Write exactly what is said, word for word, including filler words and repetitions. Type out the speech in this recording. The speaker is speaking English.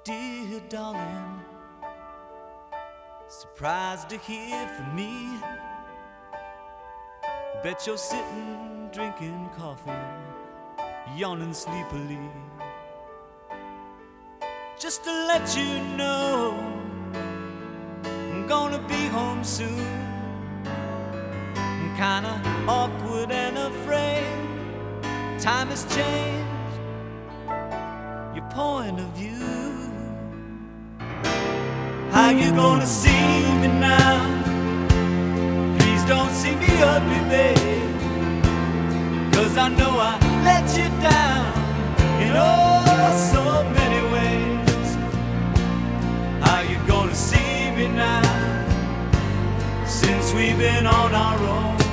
Dear darling, surprised to hear from me. Bet you're sitting drinking coffee, yawning sleepily. Just to let you know, I'm gonna be home soon. I'm kinda awkward and afraid. Time has changed your point of view. How you gonna see me now? Please don't see me ugly, babe, 'cause I know I let you down in oh so many ways. How you gonna see me now, since we've been on our own?